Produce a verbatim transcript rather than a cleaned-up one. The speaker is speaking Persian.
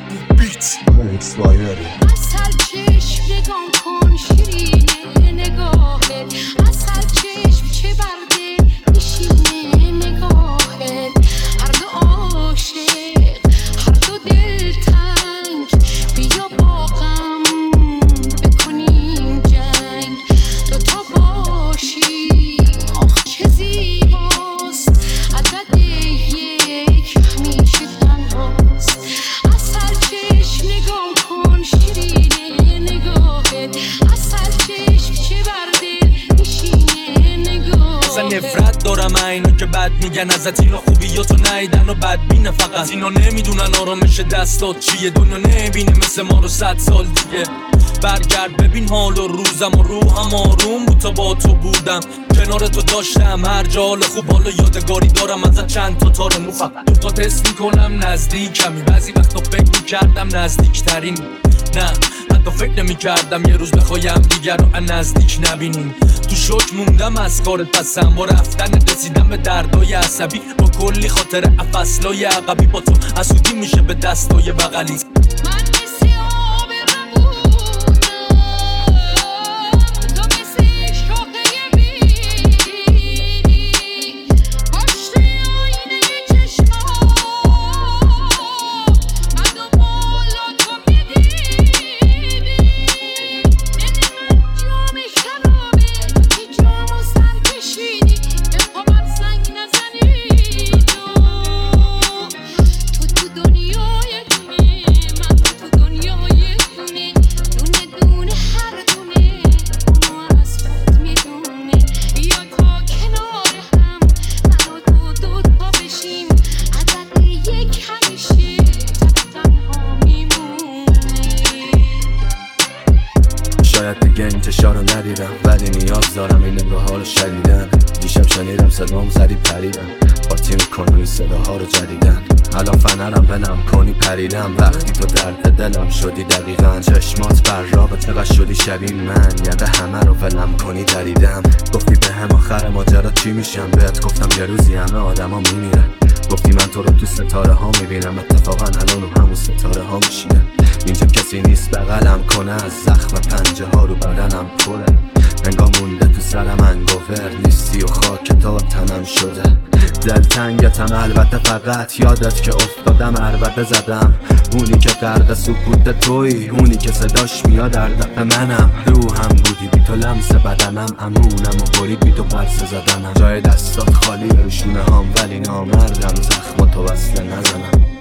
بیت اکسپایری. اصل چشم نگام کن شیرینه نگاهت، اصل چشم چه برده نشینه نگاهت. هر دو عاشق هر دو دلتنگ، بیا با غم بکنیم جنگ. دوتا باشی آخ چه زیباست، عدد یک همیشه تنهاست. اصل چشم نگام کن شیرینه نگاهت، اصل چشم چه برده نشینه نگاهت. اصلا نفرت دارم اینو که بد میگن ازت، اینا خوبیاتو نیدن و بدبینه فقط. اینا نمیدونن آرامش دستات چیه، دنیا نمیبینه مثل ما رو صد سال دیگه. برگرد ببین حال و روزم و روحم آروم بود تا با تو بودم، کنار تو داشتم هر جا حال خوب. حالا یادگاری دارم ازت چند تا تار مو، فقط دوتا حس میکنم نزدیکمی. بعضی وقتا فکر میکردم نزدیکترین، نه حتی فکر نمیکردم یه روز بخوایم دیگر رو از نزدیک نبینیم. تو شوک موندم از کارت پسم، با رفتن رسیدم به دردای عصبی، با کلی خاطر افصلای عقبی. با تو حسودی میشه به دستای بغلی. شاید دیگه انتشار رو ندیدم، ولی نیاز دارم این نگاه ها رو شدیدن. دیشب شنیدم صدام زدی پریدم، پارتی میکنی صداها رو جدیدن. الان فنرم بنم کنی پریدم، وقتی تو درد دلم شدی دقیقا. چشمات بر رابه چقدر شدی شبیه من، یاد همه رو ولم کنی دریدم. گفتی به هم آخر ماجرا چی میشم، بهت گفتم یه روزی همه آدم ها میمیرن. گفتی من تو رو تو ستاره ها میبینم، اتفاقا الان رو همون ستاره ها میشینم. اینجا کسی نیست بغلم کنه، از زخم پنجه ها رو بدنم پره. انگار مونده تو سرم انگوور نیستی و خاک تا تنم شده. دلتنگتم البته فقط یادت که افتادم عربده زدم. اونی که غرق سکوت توی، اونی که صداش میاد در دفع منم. روحم بودی بی تو لمس بدنم، امونم و برید بی تو پرسه زدنم. جای دستات خالی روشونه هام، ولی نامردم زخم تو وصله نزنم.